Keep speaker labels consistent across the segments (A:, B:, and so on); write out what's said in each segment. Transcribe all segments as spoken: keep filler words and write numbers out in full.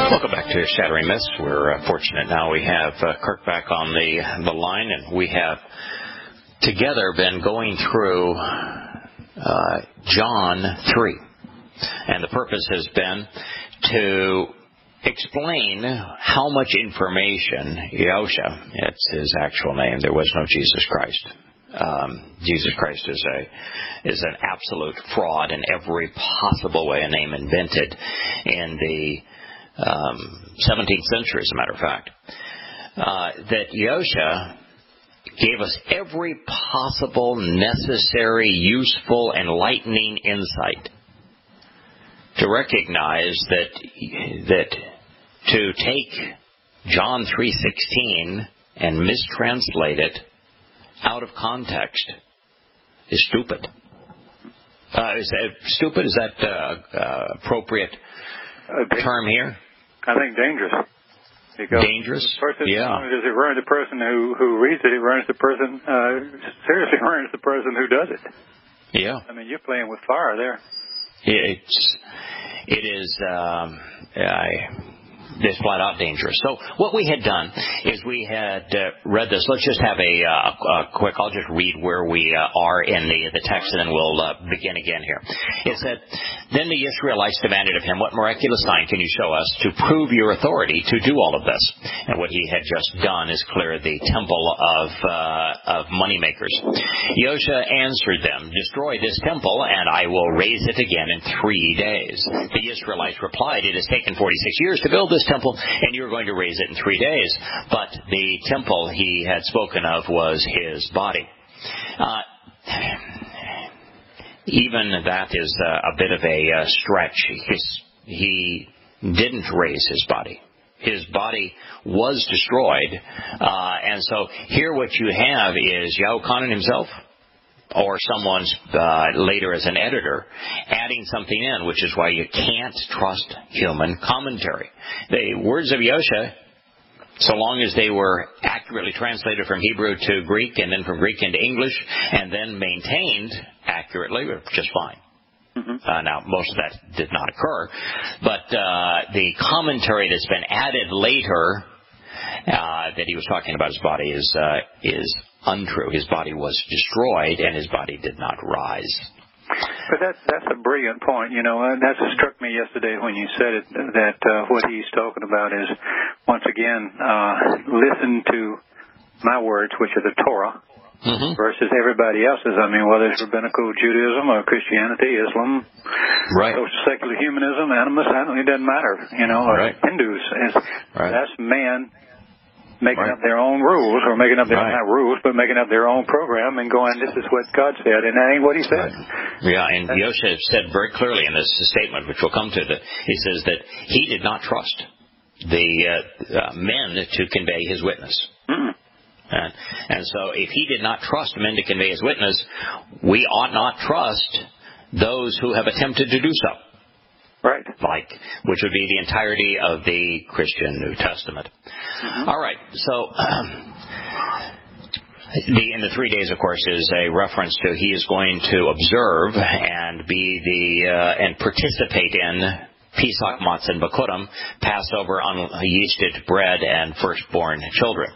A: Welcome back to Shattering Myths. We're uh, fortunate now we have uh, Kirk back on the the line, and we have together been going through uh, John three. And the purpose has been to explain how much information Yosha, it's his actual name, there was no Jesus Christ. Um, Jesus Christ is a is an absolute fraud in every possible way, a name invented in the um, seventeenth century, as a matter of fact. Uh, that Yosha gave us every possible, necessary, useful, enlightening insight to recognize that that to take John three sixteen and mistranslate it out of context is stupid. Uh, is that stupid? Is that uh, uh, appropriate
B: uh,
A: term here?
B: I think dangerous. Because
A: dangerous?
B: Person,
A: yeah.
B: Does it ruin the person who, who reads it? It ruins the person, uh, seriously ruins the person who does it.
A: Yeah.
B: I mean, you're playing with fire there.
A: It's, it is, um, I... It's flat out dangerous. So what we had done is we had uh, read this. Let's just have a, uh, a quick, I'll just read where we uh, are in the, the text, and then we'll uh, begin again here. It said, Then the Israelites demanded of him, What miraculous sign can you show us to prove your authority to do all of this? And what he had just done is clear the temple of, uh, of moneymakers. Yosha answered them, Destroy this temple, and I will raise it again in three days. The Israelites replied, It has taken forty-six years to build this temple, and you're going to raise it in three days. But the temple he had spoken of was his body. Uh, even that is uh, a bit of a uh, stretch. His, he didn't raise his body. His body was destroyed. Uh, and so here what you have is Yahuchanan himself, or someone's uh, later as an editor, adding something in, which is why you can't trust human commentary. The words of Yosha, so long as they were accurately translated from Hebrew to Greek and then from Greek into English and then maintained accurately, were just fine. Mm-hmm. Uh, now, most of that did not occur, but uh, the commentary that's been added later uh, that he was talking about his body is uh, is untrue. His body was destroyed, and his body did not rise.
B: But that's that's a brilliant point. You know, that struck me yesterday when you said it. That uh, what he's talking about is, once again, uh, listen to my words, which are the Torah, mm-hmm. versus everybody else's. I mean, whether it's rabbinical Judaism or Christianity, Islam,
A: right.
B: social secular humanism, animist, it doesn't matter. You know,
A: right.
B: Hindus. It's,
A: right.
B: That's man making
A: right.
B: up their own rules, or making up their
A: right.
B: not rules, but making up their own program and going, this is what God said, and that ain't what he said.
A: Right. Yeah, and Yosha said very clearly in this statement, which we'll come to, that he says that he did not trust the uh, uh, men to convey his witness. Mm-mm. And, and so if he did not trust men to convey his witness, we ought not trust those who have attempted to do so.
B: Right.
A: Like, which would be the entirety of the Christian New Testament. Mm-hmm. All right. So, um, the, in the three days, of course, is a reference to he is going to observe and be the, uh, and participate in Pesach, Matzah, and Bakurim, Passover, unyeasted bread, and firstborn children.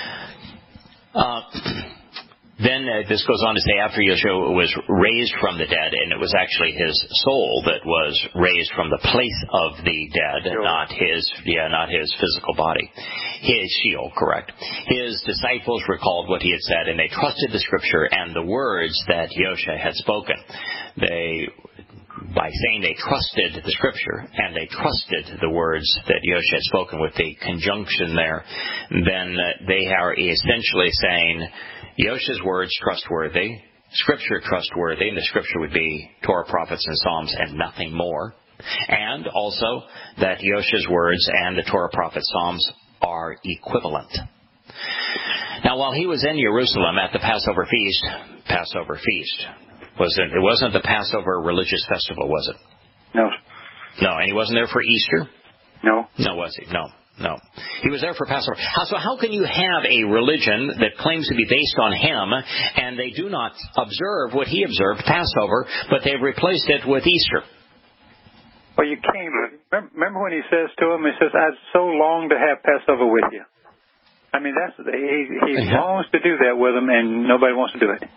A: Uh, Then uh, this goes on to say, after Yeshua was raised from the dead, and it was actually his soul that was raised from the place of the dead, sure. not his, yeah, not his physical body. His Sheol, correct. His disciples recalled what he had said, and they trusted the Scripture and the words that Yosha had spoken. They, by saying they trusted the Scripture and they trusted the words that Yosha had spoken with the conjunction there, then uh, they are essentially saying, Yosha's words trustworthy, Scripture trustworthy, and the Scripture would be Torah, prophets, and Psalms, and nothing more. And also that Yosha's words and the Torah, prophets, Psalms are equivalent. Now, while he was in Jerusalem at the Passover feast, Passover feast, was it? It wasn't the Passover religious festival, was it?
B: No.
A: No, and he wasn't there for Easter?
B: No.
A: No, was he? No. No. He was there for Passover. So how can you have a religion that claims to be based on him, and they do not observe what he observed, Passover, but they've replaced it with Easter?
B: Well, you can't. Remember when he says to him, he says, "I'd so long to have Passover with you." I mean, that's he, he yeah. longs to do that with them, and nobody wants to do it.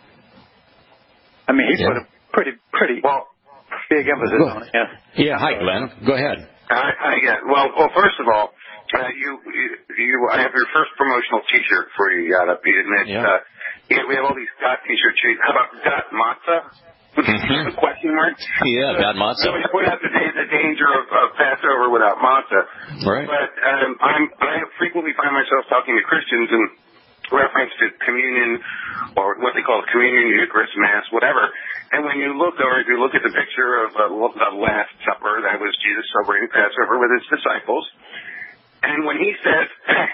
B: I mean, he yeah. put a pretty, pretty well, big emphasis well, on it. Yeah.
A: Yeah. Hi, Glenn. Go ahead.
C: Uh, uh, yeah. Well, well. First of all, uh, you, you, you, I have your first promotional T-shirt for you. Got up, and it's,
A: yeah.
C: uh, yeah, we have all these dot T-shirt trees. How about dot matzah? Mm-hmm. The question mark.
A: Yeah, dot matzah.
C: So we put out the, the danger of, of Passover without matzah.
A: Right.
C: But um, I'm, I frequently find myself talking to Christians and reference to communion or what they call communion, Eucharist, Mass, whatever. And when you look, or if you look at the picture of uh, the Last Supper, that was Jesus celebrating Passover with his disciples. And when he says,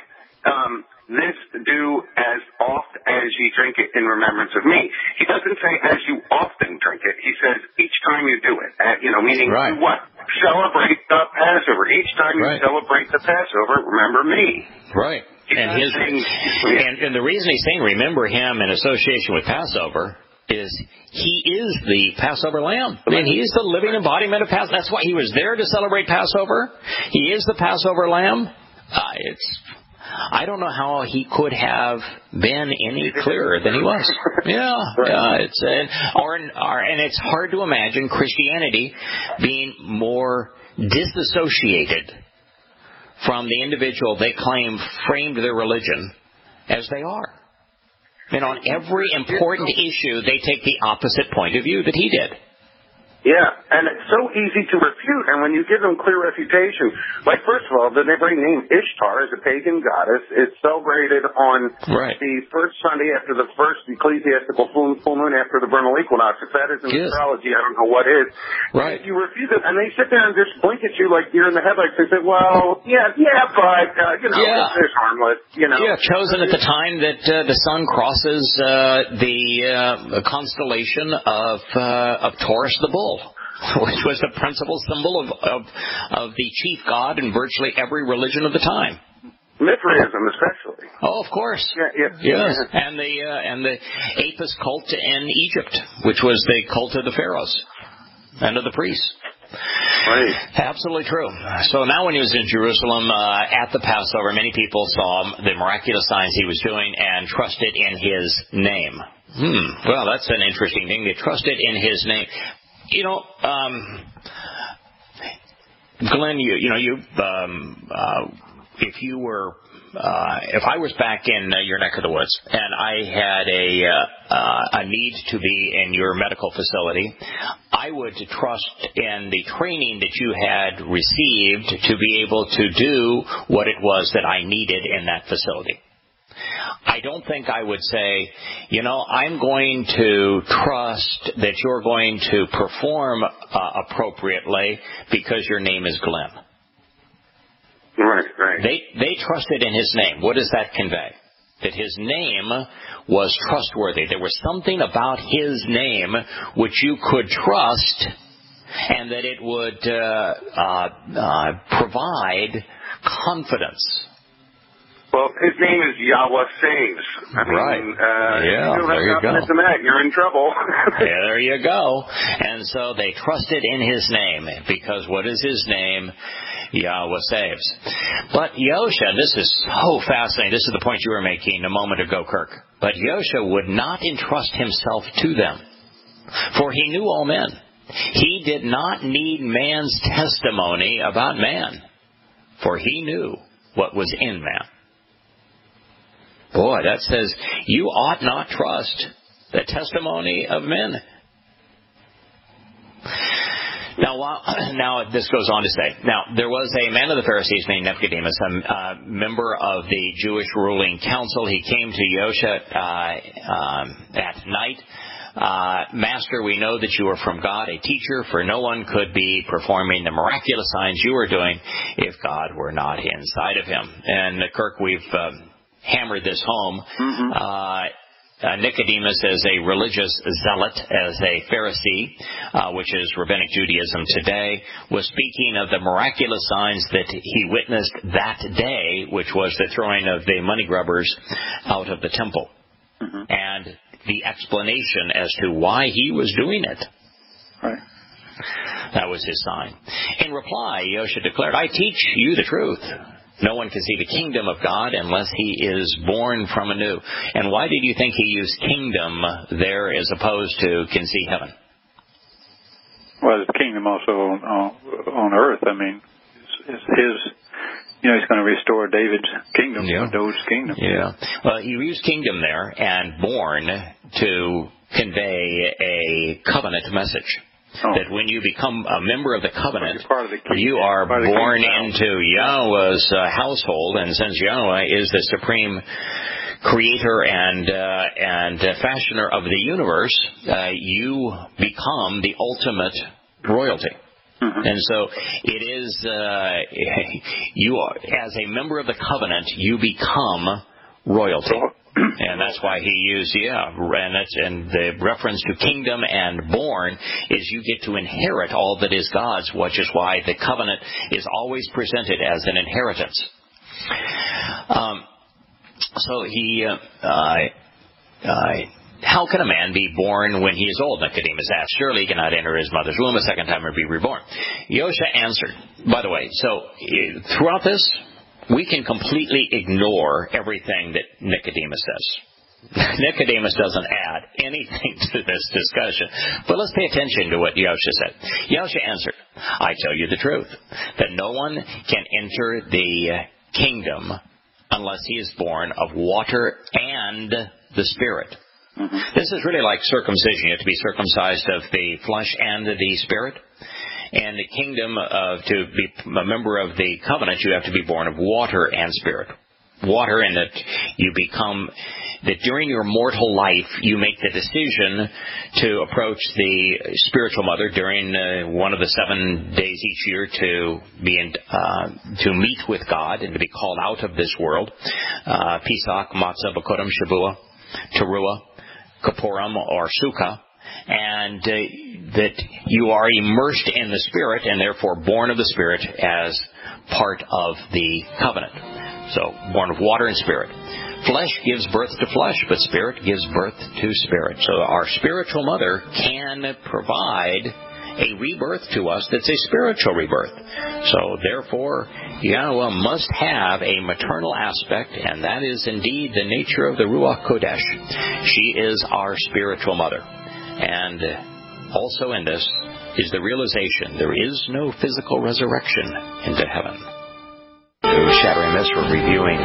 C: um, this do as oft as ye drink it in remembrance of me. He doesn't say as you often drink it. He says each time you do it. Uh, you know, meaning
A: right.
C: what? Celebrate the Passover. Each time you
A: right.
C: celebrate the Passover, remember me.
A: Right. He's and his saying, and, and the reason he's saying remember him in association with Passover is he is the Passover lamb. I mean, he is the living embodiment of Passover. That's why he was there to celebrate Passover. He is the Passover lamb. Uh, it's I don't know how he could have been any clearer than he was. Yeah, yeah. It's and or, or and it's hard to imagine Christianity being more disassociated from the individual they claim framed their religion as they are. And on every important issue, they take the opposite point of view that he did.
C: Yeah, and it's so easy to refute. And when you give them clear refutation, like first of all, the very name Ishtar is a pagan goddess. It's celebrated on
A: right.
C: the first Sunday after the first ecclesiastical full, full moon after the vernal equinox. If that isn't yes. astrology, I don't know what is.
A: Right.
C: And you refuse it, and they sit there and just blink at you like you're in the headlights. They say, "Well, yeah, yeah, but uh, you know,
A: yeah.
C: it's, it's harmless." You know,
A: yeah, chosen at the time that uh, the sun crosses uh, the uh, constellation of uh, of Taurus the bull, which was the principal symbol of, of of the chief god in virtually every religion of the time.
C: Mithraism, especially.
A: Oh, of course.
C: Yeah, yeah.
A: Yes,
C: yeah.
A: and the uh, and the Apis cult in Egypt, which was the cult of the pharaohs and of the priests.
C: Right.
A: Absolutely true. So now when he was in Jerusalem uh, at the Passover, many people saw the miraculous signs he was doing and trusted in his name. Hmm. Well, that's an interesting thing. They trusted in his name. You know, um, Glenn, you, you know, you, um, uh, if you were, uh, if I was back in uh, your neck of the woods and I had a, uh, uh, a need to be in your medical facility, I would trust in the training that you had received to be able to do what it was that I needed in that facility. I don't think I would say, you know, I'm going to trust that you're going to perform uh, appropriately because your name is Glenn.
C: Right, right.
A: They they trusted in his name. What does that convey? That his name was trustworthy. There was something about his name which you could trust, and that it would uh, uh, uh, provide confidence.
C: Well, his name is Yahweh Saves. I mean,
A: right.
C: Uh,
A: yeah,
C: you
A: there you go.
C: In that, you're in trouble.
A: Yeah, there you go. And so they trusted in his name, because what is his name? Yahweh Saves. But Yosha, this is so fascinating. This is the point you were making a moment ago, Kirk. But Yosha would not entrust himself to them, for he knew all men. He did not need man's testimony about man, for he knew what was in man. Boy, that says you ought not trust the testimony of men. Now, while, now this goes on to say, now there was a man of the Pharisees named Nicodemus, a uh, member of the Jewish ruling council. He came to Yosha uh, um, at night. Uh, Master, we know that you are from God, a teacher, for no one could be performing the miraculous signs you are doing if God were not inside of him. And uh, Kirk, we've um, hammered this home.
C: Mm-hmm.
A: Uh, uh, Nicodemus, as a religious zealot, as a Pharisee, uh, which is rabbinic Judaism today, was speaking of the miraculous signs that he witnessed that day, which was the throwing of the money grubbers out of the temple.
C: Mm-hmm.
A: And the explanation as to why he was doing it.
B: Right.
A: That was his sign. In reply, Yosha declared, I teach you the truth. No one can see the kingdom of God unless he is born from anew. And why did you think he used kingdom there as opposed to can see heaven?
B: Well, the kingdom also on, on earth. I mean, it's his, you know, he's going to restore David's kingdom,
A: yeah.
B: David's kingdom.
A: Yeah. Well, he used kingdom there and born to convey a covenant message. Oh. That when you become a member of the covenant,
B: well, the
A: you are born into Yahweh's uh, household, and since Yahweh is the supreme creator and uh, and uh, fashioner of the universe, uh, you become the ultimate royalty. Mm-hmm. And so it is, uh, you are, as a member of the covenant, you become royalty. And that's why he used, yeah, and that's, and the reference to kingdom and born is you get to inherit all that is God's, which is why the covenant is always presented as an inheritance. Um, so he, uh, uh, how can a man be born when he is old? Nicodemus asked. Surely he cannot enter his mother's womb a second time and be reborn. Yosha answered. By the way, so throughout this, we can completely ignore everything that Nicodemus says. Nicodemus doesn't add anything to this discussion. But let's pay attention to what Yosha said. Yosha answered, I tell you the truth, that no one can enter the kingdom unless he is born of water and the Spirit. Mm-hmm. This is really like circumcision. You have to be circumcised of the flesh and the Spirit. And the kingdom of, to be a member of the covenant, you have to be born of water and Spirit. Water in that you become, that during your mortal life, you make the decision to approach the spiritual mother during uh, one of the seven days each year to be in, uh, to meet with God and to be called out of this world. Uh, Pesach, Matzah, Bekurim, Shavua, Teruah, Kippurim, or Sukkah. And uh, that you are immersed in the Spirit and therefore born of the Spirit as part of the covenant. So, born of water and Spirit. Flesh gives birth to flesh, but Spirit gives birth to Spirit. So our spiritual mother can provide a rebirth to us that's a spiritual rebirth. So, therefore, Yahweh must have a maternal aspect, and that is indeed the nature of the Ruach Kodesh. She is our spiritual mother. And also in this is the realization there is no physical resurrection into heaven. To Shattering Myths, we're reviewing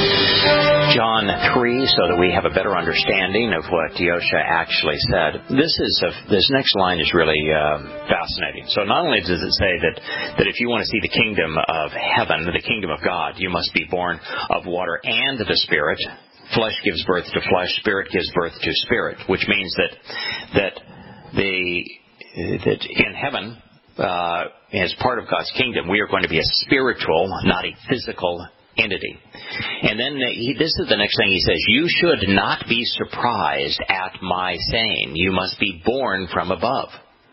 A: John three so that we have a better understanding of what Yosha actually said. This is a, this next line is really uh, fascinating. So not only does it say that, that if you want to see the kingdom of heaven, the kingdom of God, you must be born of water and the Spirit. Flesh gives birth to flesh, Spirit gives birth to Spirit, which means that that the that in heaven, uh, as part of God's kingdom, we are going to be a spiritual, not a physical entity. And then he, this is the next thing he says: you should not be surprised at my saying, you must be born from above.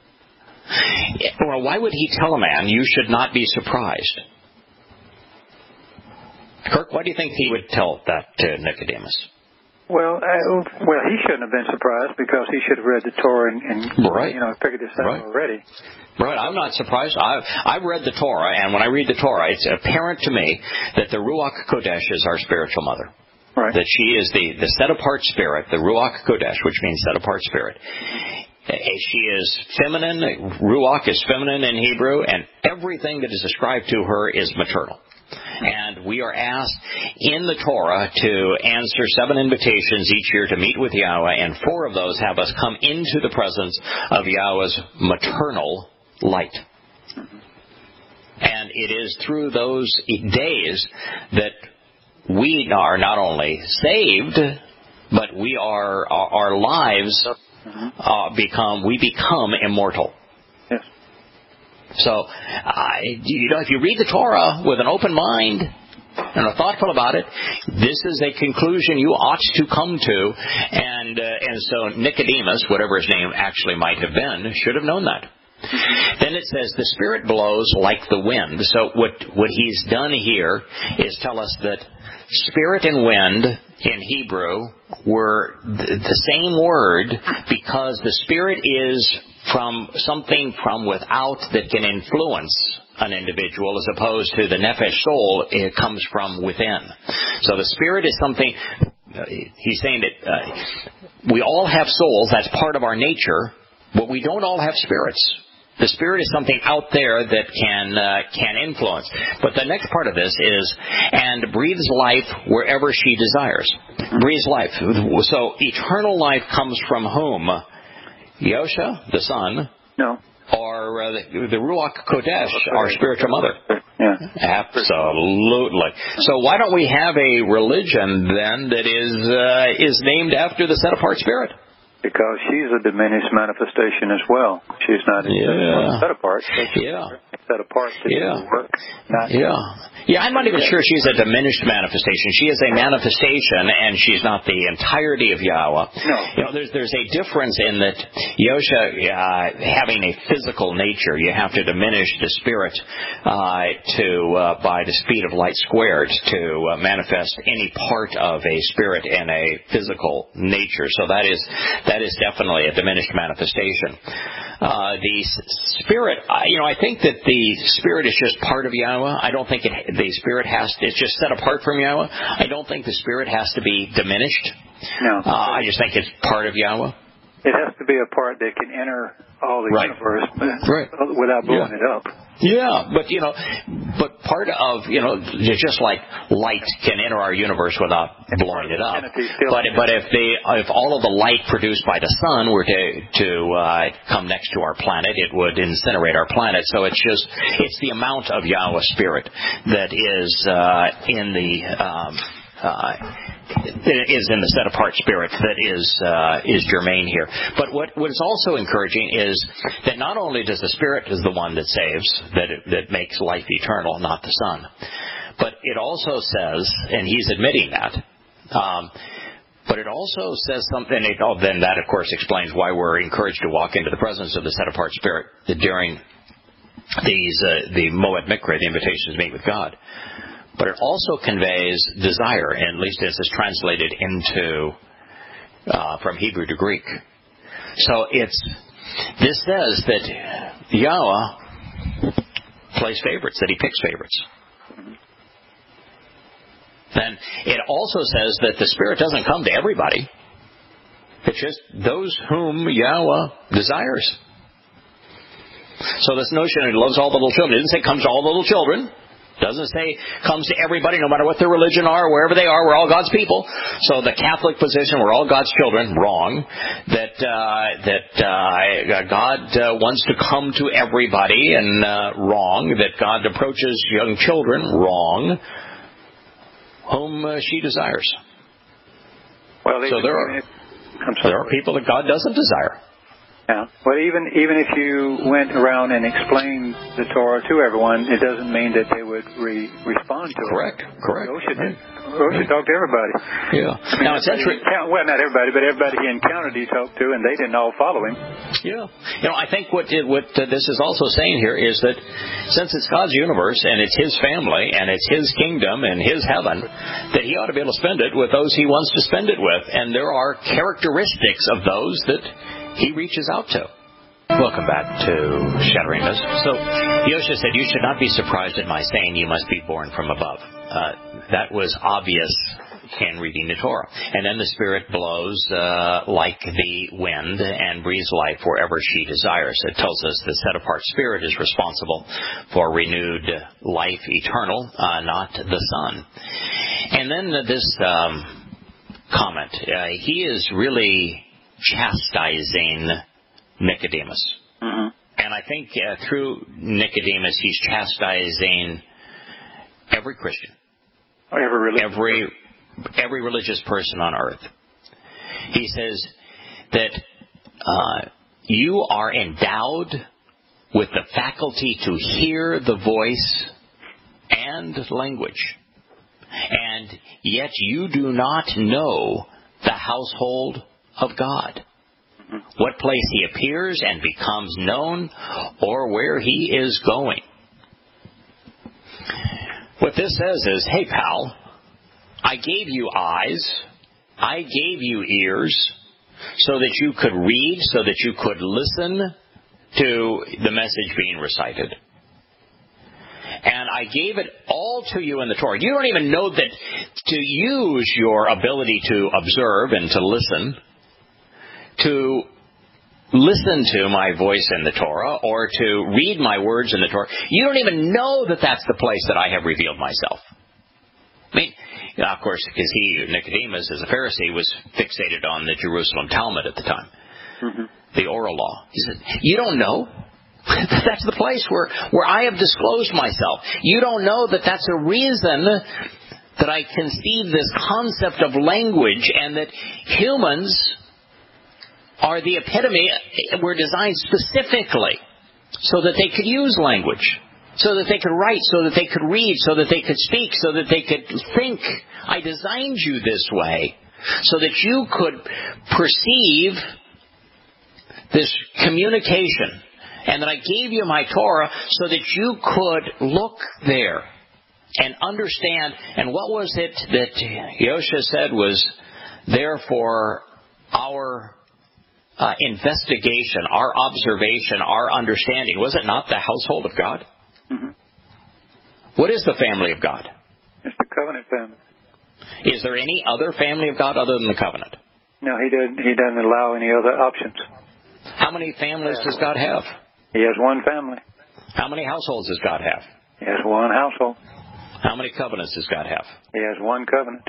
A: Well, why would he tell a man you should not be surprised? Kirk, why do you think he would tell that to Nicodemus?
B: Well, uh, well, he shouldn't have been surprised because he should have read the Torah and, and
A: right.
B: you know, figured this out
A: right.
B: already.
A: Right, I'm not surprised. I've, I've read the Torah, and when I read the Torah, it's apparent to me that the Ruach Kodesh is our spiritual mother.
B: Right.
A: That she is the, the set-apart spirit, the Ruach Kodesh, which means set-apart spirit. She is feminine. Ruach is feminine in Hebrew, and everything that is ascribed to her is maternal. And we are asked in the Torah to answer seven invitations each year to meet with Yahweh, and four of those have us come into the presence of Yahweh's maternal light. And it is through those days that we are not only saved, but we are our, our lives uh, become we become immortal.
B: Yes.
A: So, uh, you know, if you read the Torah with an open mind and are thoughtful about it, this is a conclusion you ought to come to. And uh, and so Nicodemus, whatever his name actually might have been, should have known that. Then it says the Spirit blows like the wind. So what what he's done here is tell us that Spirit and wind in Hebrew were the same word because the Spirit is from something from without that can influence an individual, as opposed to the nephesh soul, it comes from within. So the spirit is something, uh, he's saying that uh, we all have souls, that's part of our nature, but we don't all have spirits. The spirit is something out there that can uh, can influence. But the next part of this is, and breathes life wherever she desires. Breathes life. So eternal life comes from whom? Yosha, the Son?
B: No.
A: Or uh, the, the Ruach Kodesh, our spiritual mother?
B: Yeah.
A: Absolutely. So why don't we have a religion then that is uh, is named after the set-apart spirit?
B: Because she's a diminished manifestation as well. She's not
A: yeah.
B: set apart.
A: Yeah.
B: Set apart to
A: yeah.
B: do the work. Not
A: yeah. Yeah, I'm not even sure she's a diminished manifestation. She is a manifestation, and she's not the entirety of Yahweh.
B: No.
A: You know, there's there's a difference in that Yosha uh, having a physical nature, you have to diminish the spirit uh, to uh, by the speed of light squared to uh, manifest any part of a spirit in a physical nature. So that is that is definitely a diminished manifestation. Uh, the spirit, you know, I think that the spirit is just part of Yahweh. I don't think it, the spirit has to, it's just set apart from Yahweh. I don't think the spirit has to be diminished.
B: No.
A: Uh, I just think it's part of Yahweh.
B: It has to be a part that can enter all the
A: right.
B: universe
A: right.
B: without blowing
A: yeah.
B: it up.
A: Yeah, but, you know, but part of, you know, just like light can enter our universe without blowing it up. But but if the if all of the light produced by the sun were to to uh, come next to our planet, it would incinerate our planet. So it's just it's the amount of Yahweh spirit that is uh, in the um, uh, is in the set apart spirit that is uh, is germane here. But what what is also encouraging is that not only does the Spirit is the one that saves, that that makes life eternal, not the Son, but it also says, and he's admitting that. Um, But it also says something, it, oh, then that, of course, explains why we're encouraged to walk into the presence of the set-apart Spirit during these uh, the Moed Mikra, the invitation to meet with God. But it also conveys desire, and at least as is translated into uh, from Hebrew to Greek. So it's this says that Yahweh plays favorites, that he picks favorites. Then it also says that the Spirit doesn't come to everybody. It's just those whom Yahweh desires. So this notion that he loves all the little children, it doesn't say comes to all the little children. Doesn't say comes to everybody, no matter what their religion are, wherever they are, we're all God's people. So the Catholic position, we're all God's children, wrong. That uh, that uh, God uh, wants to come to everybody, and uh, wrong. That God approaches young children, wrong. Whom uh, she desires.
B: Well,
A: so there are there are people that God doesn't desire.
B: Yeah. Well, even even if you went around and explained the Torah to everyone, it doesn't mean that they would re- respond to
A: correct.
B: it.
A: Correct.
B: Correct.
A: Right.
B: Rosha right. talked to everybody.
A: Yeah.
B: I mean,
A: now it's interesting.
B: Well, not everybody, but everybody he encountered, he talked to, and they didn't all follow him.
A: Yeah. You know, I think what it, what uh, this is also saying here is that since it's God's universe and it's His family and it's His kingdom and His heaven, that He ought to be able to spend it with those He wants to spend it with, and there are characteristics of those that He reaches out to. Welcome back to Shattering Myths. So, Yosha said, you should not be surprised at my saying you must be born from above. Uh, that was obvious in reading the Torah. And then the Spirit blows uh, like the wind and breathes life wherever she desires. It tells us the set-apart Spirit is responsible for renewed life eternal, uh, not the Son. And then this um, comment, uh, he is really chastising Nicodemus.
B: Mm-hmm.
A: And I think uh, through Nicodemus, he's chastising every Christian.
B: Every religious,
A: every, every religious person on earth. He says that uh, you are endowed with the faculty to hear the voice and language. And yet you do not know the household of God. What place He appears and becomes known, or where He is going. What this says is, hey pal, I gave you eyes, I gave you ears, so that you could read, so that you could listen, to the message being recited. And I gave it all to you in the Torah. You don't even know that to use your ability to observe and to listen, to listen to my voice in the Torah or to read my words in the Torah. You don't even know that that's the place that I have revealed myself. I mean, of course, because he, Nicodemus, as a Pharisee, was fixated on the Jerusalem Talmud at the time, mm-hmm. the oral law. He said, you don't know? That's the place where, where I have disclosed myself. You don't know that that's a reason that I conceived this concept of language and that humans are the epitome, were designed specifically so that they could use language, so that they could write, so that they could read, so that they could speak, so that they could think. I designed you this way so that you could perceive this communication, and that I gave you my Torah so that you could look there and understand. And what was it that Yosha said was there for our uh, investigation, our observation, our understanding? Was it not the household of God? Mm-hmm. What is the family of God?
B: It's the covenant family.
A: Is there any other family of God other than the covenant?
B: No, he doesn't. He doesn't allow any other options.
A: How many families does God have?
B: He has one family.
A: How many households does God have?
B: He has one household.
A: How many covenants does God have?
B: He has one covenant.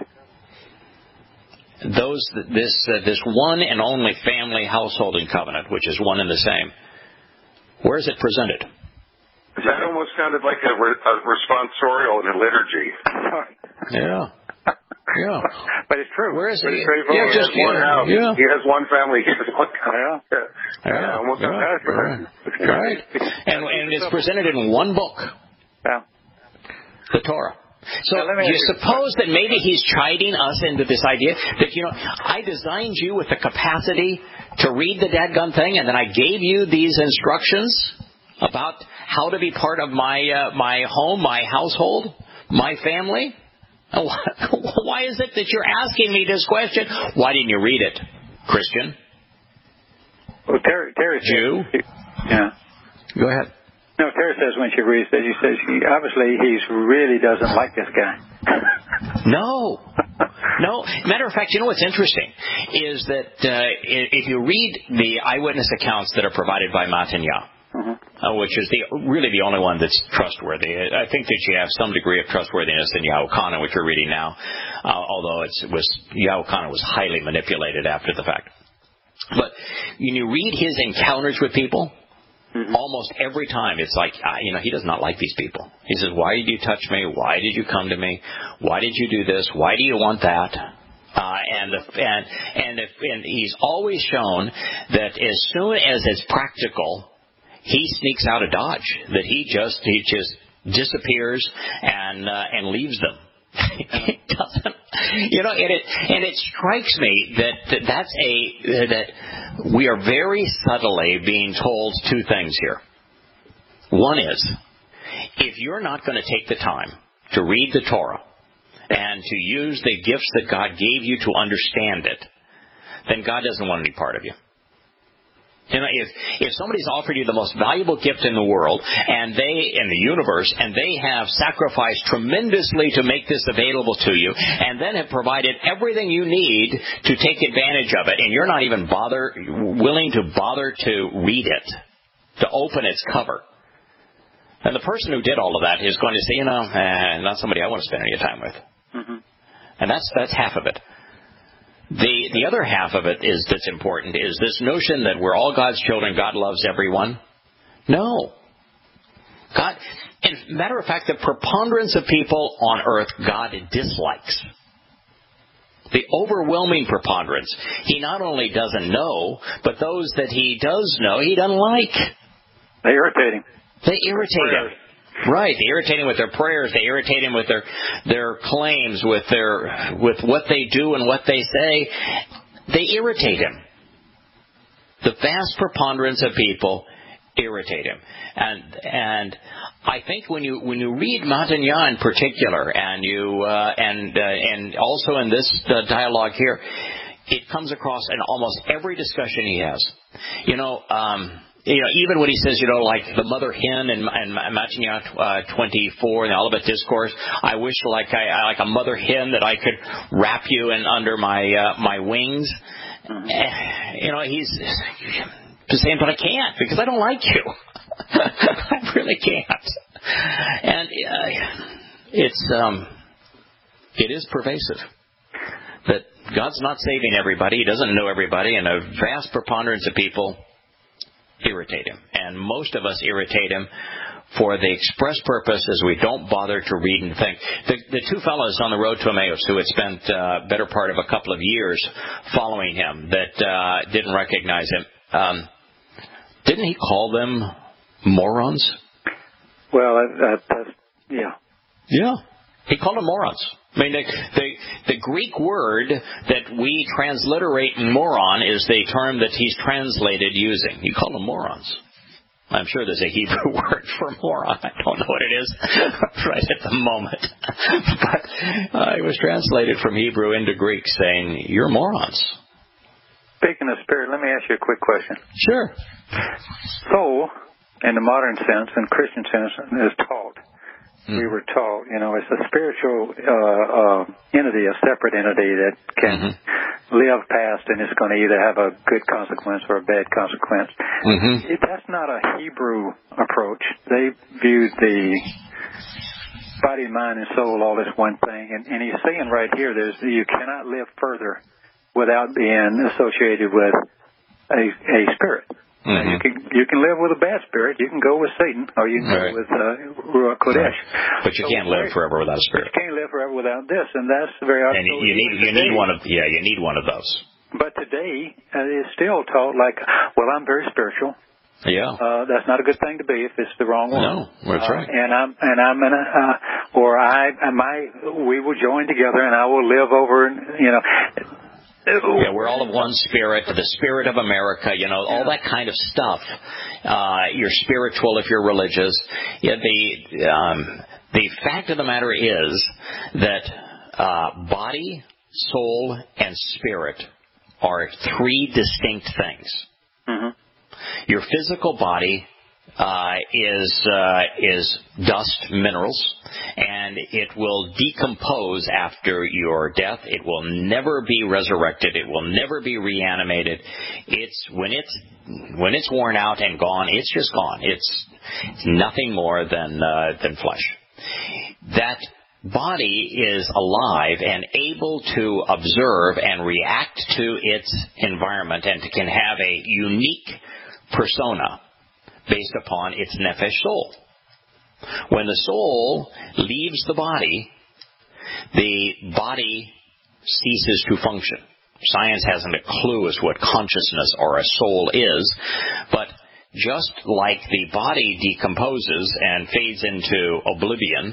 A: Those, this, uh, this one and only family, household, and covenant, which is one and the same. Where is it presented?
C: That almost sounded like a, re- a responsorial in a liturgy.
A: Yeah. Yeah.
B: But it's true.
A: Where is it?
C: Yeah, just
A: yeah,
C: one house.
A: Yeah.
C: He has one family. He has one house.
B: Yeah.
C: Yeah.
A: Yeah.
C: Almost
A: yeah. yeah. Right. And, and it's presented in one book.
B: Yeah.
A: The Torah. So
B: now,
A: you suppose that maybe he's chiding us into this idea that, you know, I designed you with the capacity to read the dadgum thing, and then I gave you these instructions about how to be part of my uh, my home, my household, my family. Why is it that you're asking me this question? Why didn't you read it, Christian?
B: Well, Terry, Terry
A: Jew?
B: Says, yeah.
A: Go ahead.
B: No, Terry says when she reads that, she says he, obviously he really doesn't like this guy.
A: No. No. Matter of fact, you know what's interesting is that uh, if you read the eyewitness accounts that are provided by Matanya, mm-hmm. uh, which is the really the only one that's trustworthy. I think that you have some degree of trustworthiness in Yahuchanan, which we're reading now, uh, although it's, it was Yahuchanan was highly manipulated after the fact. But when you read his encounters with people, mm-hmm. almost every time it's like, uh, you know, he does not like these people. He says, why did you touch me? Why did you come to me? Why did you do this? Why do you want that? Uh, and, the, and, and, if, and he's always shown that as soon as it's practical, he sneaks out of Dodge. That he just he just disappears and uh, and leaves them. He doesn't, you know, and it and it strikes me that, that that's a that we are very subtly being told two things here. One is, if you're not going to take the time to read the Torah and to use the gifts that God gave you to understand it, then God doesn't want any part of you. You know, if if somebody's offered you the most valuable gift in the world, and they in the universe, and they have sacrificed tremendously to make this available to you, and then have provided everything you need to take advantage of it, and you're not even bother willing to bother to read it, to open its cover, and the person who did all of that is going to say, you know, eh, not somebody I want to spend any time with, mm-hmm. and that's that's half of it. The the other half of it is that's important is this notion that we're all God's children, God loves everyone. No. God, as a matter of fact, the preponderance of people on earth God dislikes. The overwhelming preponderance. He not only doesn't know, but those that he does know, he doesn't like.
B: They irritate him.
A: They irritate him. Right, they irritate him with their prayers. They irritate him with their their claims, with their with what they do and what they say. They irritate him. The vast preponderance of people irritate him, and and I think when you when you read Matanya in particular, and you uh, and uh, and also in this uh, dialogue here, it comes across in almost every discussion he has. You know. Um, you know, even when he says, you know, like the mother hen and, and Matthew uh, twenty-four and the Olivet Discourse, I wish like I like a mother hen that I could wrap you in under my uh, my wings. Mm-hmm. You know, he's saying, but I can't because I don't like you. I really can't. And uh, it's um, it is pervasive that God's not saving everybody. He doesn't know everybody, and a vast preponderance of people irritate him. And most of us irritate him for the express purpose is we don't bother to read and think. The, the two fellows on the road to Emmaus who had spent uh, better part of a couple of years following him that uh, didn't recognize him, um, didn't he call them morons?
B: Well, uh, that's, yeah.
A: Yeah. He called them morons. I mean, the, the, the Greek word that we transliterate moron is the term that he's translated using. He called them morons. I'm sure there's a Hebrew word for moron. I don't know what it is right at the moment. But uh, it was translated from Hebrew into Greek saying, you're morons.
B: Speaking of spirit, let me ask you a quick question.
A: Sure.
B: Soul, in the modern sense, and Christian sense, is taught. We were taught, you know, it's a spiritual uh, uh, entity, a separate entity that can mm-hmm. live past, and it's going to either have a good consequence or a bad consequence. Mm-hmm. It, that's not a Hebrew approach. They viewed the body, mind, and soul all as one thing. And, and he's saying right here, there's you cannot live further without being associated with a, a spirit. Mm-hmm. You can you can live with a bad spirit. You can go with Satan, or you can
A: right.
B: go with uh, Ruach Kodesh.
A: Right. But you so can't live forever without a spirit.
B: You can't live forever without this, and that's very.
A: And you, you need you need one of yeah you need one of those.
B: But today uh, it's still taught like, well, I'm very spiritual.
A: Yeah.
B: Uh, that's not a good thing to be if it's the wrong one.
A: No, that's
B: uh,
A: right.
B: And I'm and I'm in a uh, or I my we will join together, and I will live over. You know.
A: Yeah, we're all of one spirit, the spirit of America, you know, all that kind of stuff. Uh, you're spiritual if you're religious. Yeah, the um, the fact of the matter is that uh, body, soul, and spirit are three distinct things. Mm-hmm. Your physical body uh, is uh, is dust, minerals, and it will decompose after your death. It will never be resurrected. It will never be reanimated. It's when it's when it's worn out and gone, it's just gone. It's, it's nothing more than uh, than flesh. That body is alive and able to observe and react to its environment, and can have a unique persona based upon its nephesh soul. When the soul leaves the body, the body ceases to function. Science hasn't a clue as to what consciousness or a soul is, but just like the body decomposes and fades into oblivion,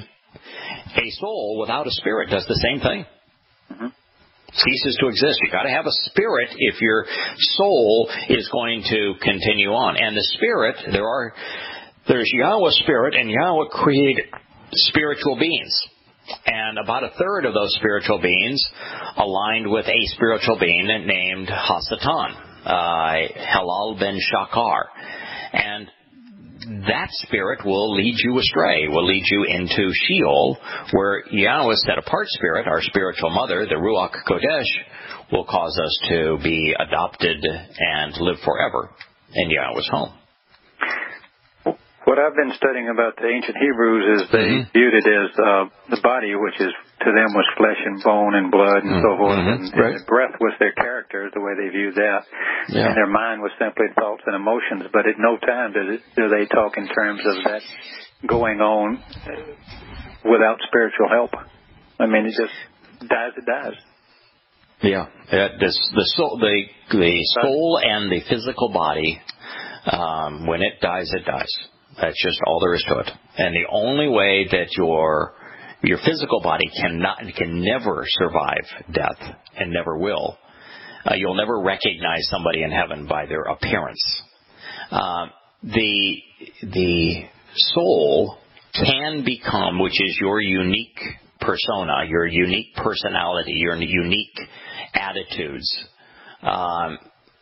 A: a soul without a spirit does the same thing. Mm-hmm. Ceases to exist. You've got to have a spirit if your soul is going to continue on. And the spirit, there are, there's Yahweh's spirit, and Yahweh created spiritual beings. And about a third of those spiritual beings aligned with a spiritual being named Hasatan, uh, Halal ben Shakar. And that spirit will lead you astray, will lead you into Sheol, where Yahweh's set-apart spirit, our spiritual mother, the Ruach Kodesh, will cause us to be adopted and live forever in Yahweh's home.
B: What I've been studying about the ancient Hebrews is they mm-hmm. viewed it as uh, the body, which is to them was flesh and bone and blood and mm-hmm. so forth, and,
A: right.
B: and the breath was their character, the way they viewed that, yeah. and their mind was simply thoughts and emotions. But at no time do, it, do they talk in terms of that going on without spiritual help. I mean, it just dies. It dies.
A: Yeah, uh, this, the soul, the the soul and the physical body, um, when it dies, it dies. That's just all there is to it. And the only way that your your physical body cannot can never survive death, and never will. Uh, you'll never recognize somebody in heaven by their appearance. Uh, the the soul can become, which is your unique persona, your unique personality, your unique attitudes. Um,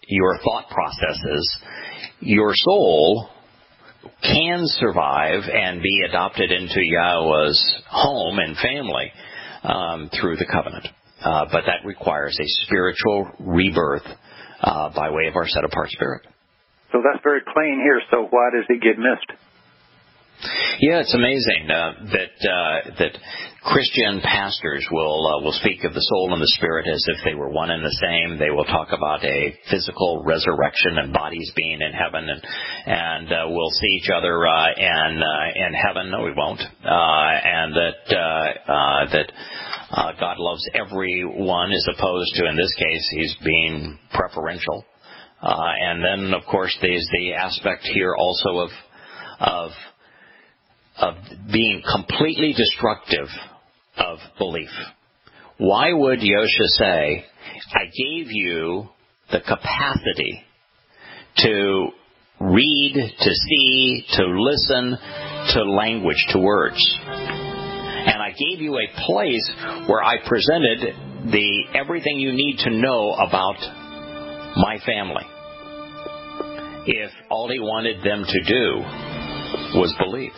A: your thought processes, your soul can survive and be adopted into Yahweh's home and family um, through the covenant. Uh, but that requires a spiritual rebirth uh, by way of our set-apart spirit.
B: So that's very plain here. So why does it get missed?
A: Yeah, it's amazing uh, that uh, that Christian pastors will uh, will speak of the soul and the spirit as if they were one and the same. They will talk about a physical resurrection and bodies being in heaven, and and uh, we'll see each other uh, in uh, in heaven. No, we won't. Uh, and that uh, uh, that uh, God loves everyone, as opposed to, in this case, He's being preferential. Uh, and then, of course, there's the aspect here also of of of being completely destructive of belief. Why would Yosha say, I gave you the capacity to read, to see, to listen, to language, to words. And I gave you a place where I presented the everything you need to know about my family. If all he wanted them to do was believe.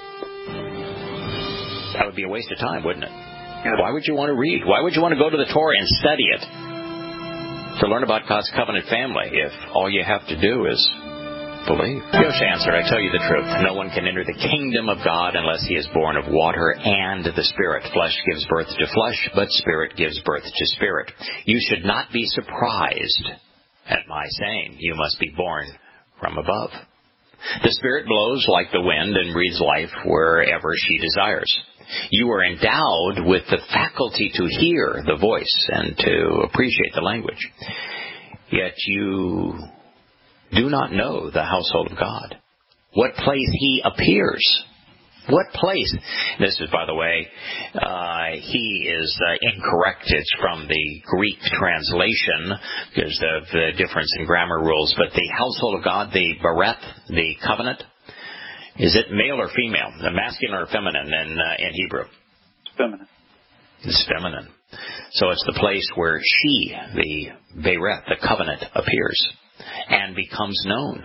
A: That would be a waste of time, wouldn't it?
B: Yes.
A: Why would you want to read? Why would you want to go to the Torah and study it to learn about God's covenant family if all you have to do is believe? Yosha answered, I tell you the truth. No one can enter the kingdom of God unless he is born of water and the Spirit. Flesh gives birth to flesh, but Spirit gives birth to spirit. You should not be surprised at my saying, you must be born from above. The Spirit blows like the wind and breathes life wherever she desires. You are endowed with the faculty to hear the voice and to appreciate the language. Yet you do not know the household of God, what place he appears. What place? This is, by the way, uh, he is uh, incorrect. It's from the Greek translation because of the difference in grammar rules. But the household of God, the bereth, the covenant, is it male or female? The masculine or feminine in, uh, in Hebrew?
B: It's feminine.
A: It's feminine. So it's the place where she, the bereth, the covenant, appears and becomes known.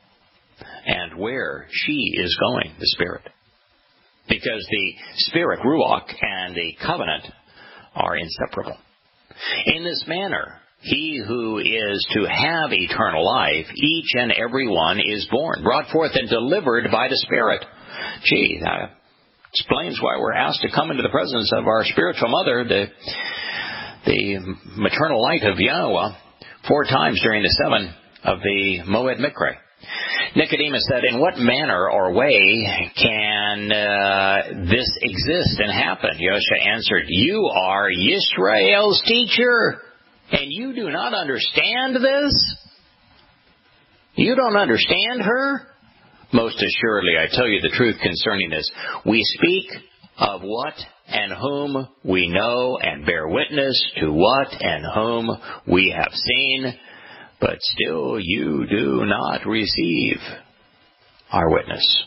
A: And where she is going, the Spirit. Because the Spirit, Ruach, and the covenant are inseparable. In this manner, he who is to have eternal life, each and every one is born, brought forth and delivered by the Spirit. Gee, that explains why we're asked to come into the presence of our spiritual mother, the, the maternal light of Yahweh, four times during the seven of the Moed Mikre. Nicodemus said, in what manner or way can uh, this exist and happen? Yosha answered, you are Yisrael's teacher, and you do not understand this? You don't understand her? Most assuredly, I tell you the truth concerning this. We speak of what and whom we know and bear witness to what and whom we have seen, but still you do not receive our witness.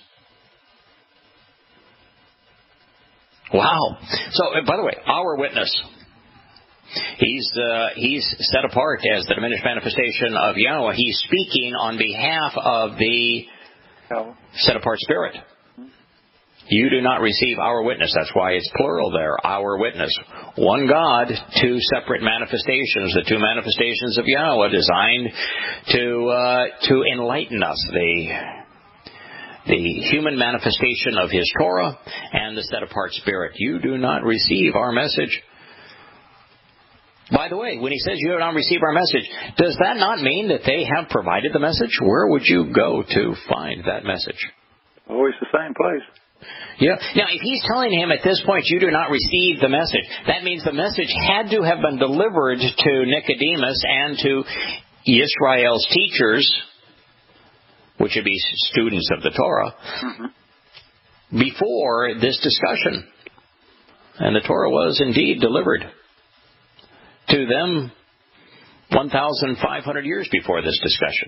A: Wow. So, by the way, our witness. He's uh, he's set apart as the diminished manifestation of Yahweh. He's speaking on behalf of the set apart Spirit. You do not receive our witness. That's why it's plural there, our witness. One God, two separate manifestations, the two manifestations of Yahweh designed to uh, to enlighten us. The, the human manifestation of His Torah and the set-apart Spirit. You do not receive our message. By the way, when He says you do not receive our message, does that not mean that they have provided the message? Where would you go to find that message?
B: Always the same place.
A: Yeah. Now, if he's telling him at this point, you do not receive the message, that means the message had to have been delivered to Nicodemus and to Israel's teachers, which would be students of the Torah, mm-hmm. before this discussion. And the Torah was indeed delivered to them one thousand five hundred years before this discussion.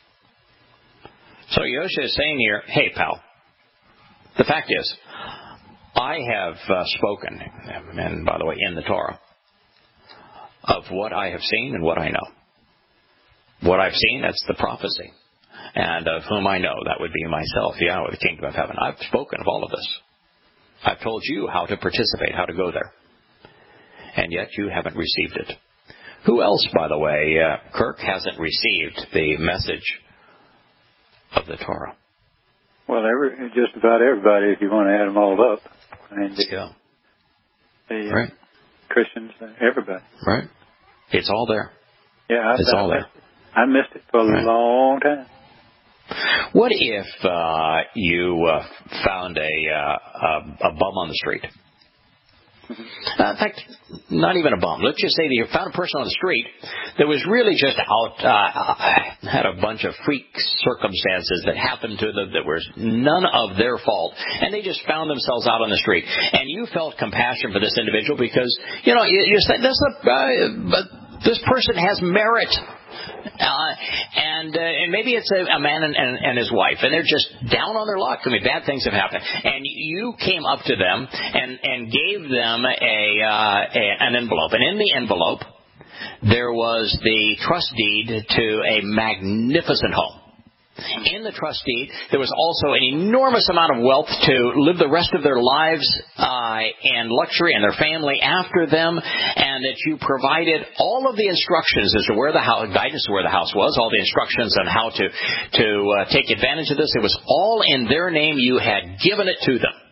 A: So Yosha is saying here, hey, pal, the fact is, I have uh, spoken, and by the way, in the Torah, of what I have seen and what I know. what I've seen, that's the prophecy. And of whom I know, that would be myself, Yahweh, the kingdom of heaven. I've spoken of all of this. I've told you how to participate, how to go there. And yet you haven't received it. Who else, by the way, uh, Kirk, hasn't received the message of the Torah?
B: Well, every, just about everybody, if you want to add them all up. I mean, the,
A: yeah.
B: the uh,
A: right.
B: Christians, everybody.
A: Right. It's all there.
B: Yeah, I,
A: it's
B: I
A: all
B: missed
A: there.
B: It. I missed it for a right. long time.
A: What if uh, you uh, found a, uh, a a bum on the street? Uh, in fact, not even a bum. Let's just say that you found a person on the street that was really just out, uh, had a bunch of freak circumstances that happened to them that were none of their fault, and they just found themselves out on the street. And you felt compassion for this individual because, you know, you, you said, this, uh, but this person has merit. Uh, and, uh, and maybe it's a, a man and, and, and his wife, and they're just down on their luck. I mean, bad things have happened. And you came up to them and, and gave them a, uh, a an envelope. And in the envelope, there was the trust deed to a magnificent home. In the trust deed, there was also an enormous amount of wealth to live the rest of their lives uh, in luxury and their family after them, and that you provided all of the instructions as to where the house, guidance to where the house was, all the instructions on how to to uh, take advantage of this. It was all in their name. You had given it to them,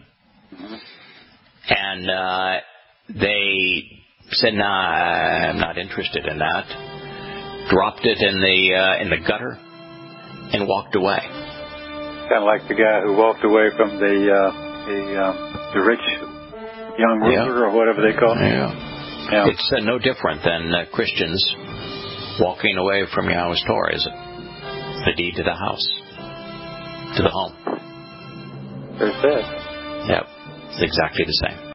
A: and uh, they said, "Nah, I'm not interested in that." Dropped it in the uh, in the gutter. And walked away.
B: Kind of like the guy who walked away from the uh, the um, the rich young ruler yeah. or whatever they call it.
A: Yeah,
B: yeah.
A: It's uh, no different than uh, Christians walking away from Yahweh's Torah, is it? The deed to the house, to the home.
B: There's that.
A: Yep, it's exactly the same.